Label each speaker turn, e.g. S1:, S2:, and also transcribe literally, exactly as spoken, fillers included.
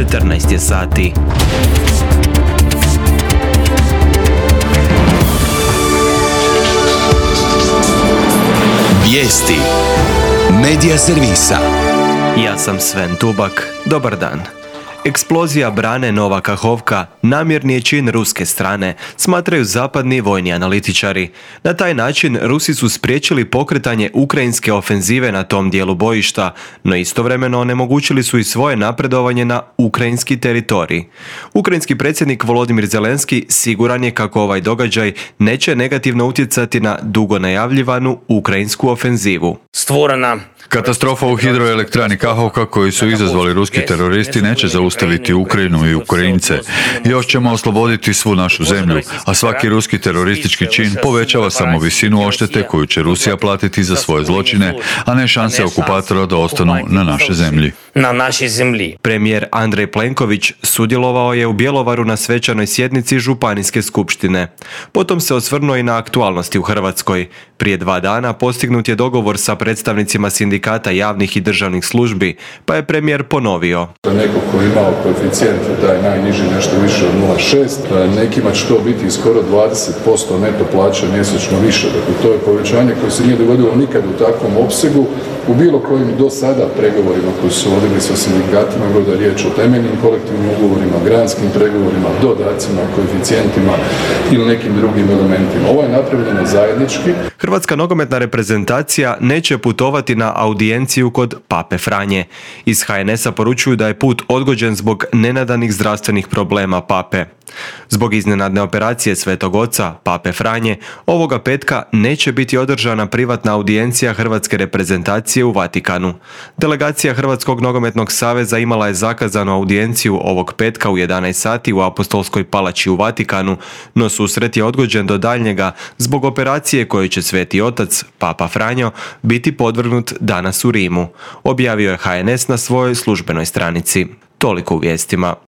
S1: četrnaest je sati.
S2: Vijesti Medija servisa.
S1: Ja sam Sven Tubak. Dobar dan. Eksplozija brane Nova Kahovka namjerni je čin ruske strane, smatraju zapadni vojni analitičari. Na taj način Rusi su spriječili pokretanje ukrajinske ofenzive na tom dijelu bojišta, no istovremeno onemogućili su i svoje napredovanje na ukrajinski teritorij. Ukrajinski predsjednik Volodimir Zelenski siguran je kako ovaj događaj neće negativno utjecati na dugo najavljivanu ukrajinsku ofenzivu.
S3: Stvorena
S4: Katastrofa u hidroelektrani Kahovka koju su izazvali ruski teroristi neće zaustaviti Ukrajinu i Ukrajince. Još ćemo osloboditi svu našu zemlju, a svaki ruski teroristički čin povećava samo visinu odštete koju će Rusija platiti za svoje zločine, a ne šanse okupatora da ostanu na našoj zemlji.
S3: Na našoj zemlji.
S1: Premijer Andrej Plenković sudjelovao je u Bjelovaru na svečanoj sjednici Županijske skupštine. Potom se osvrnuo i na aktualnosti u Hrvatskoj. Prije dva dana postignut je dogovor sa predstavnicima sindikata javnih i državnih službi, pa je premijer ponovio.
S5: Neko ko je imao koeficijent, taj najniži nešto više od nula zarez šest, nekima će to biti skoro dvadeset posto neto plaće mjesečno više. Dakle, to je povećanje koje se nije dogodilo nikad u takvom opsegu u bilo kojim do sada pregovorima koji su vodili sa sindikatima, bilo da je riječ o temeljnim kolektivnim ugovorima, granskim pregovorima, dodacima, koeficijentima ili nekim drugim elementima. Ovo je napravljeno zajednički.
S1: Hrvatska nogometna reprezentacija neće putovati na audijenciju kod Pape Franje. Iz ha en es-a poručuju da je put odgođen zbog nenadanih zdravstvenih problema Pape. Zbog iznenadne operacije Svetog Oca, Pape Franje, ovoga petka neće biti održana privatna audijencija hrvatske reprezentacije u Vatikanu. Delegacija Hrvatskog nogometnog saveza imala je zakazanu audijenciju ovog petka u jedanaest sati u Apostolskoj palači u Vatikanu, no susret je odgođen do daljnjega zbog operacije koju će Sveti Otac, Papa Franjo, biti podvrgnut danas u Rimu, objavio je ha en es na svojoj službenoj stranici. Toliko u vijestima.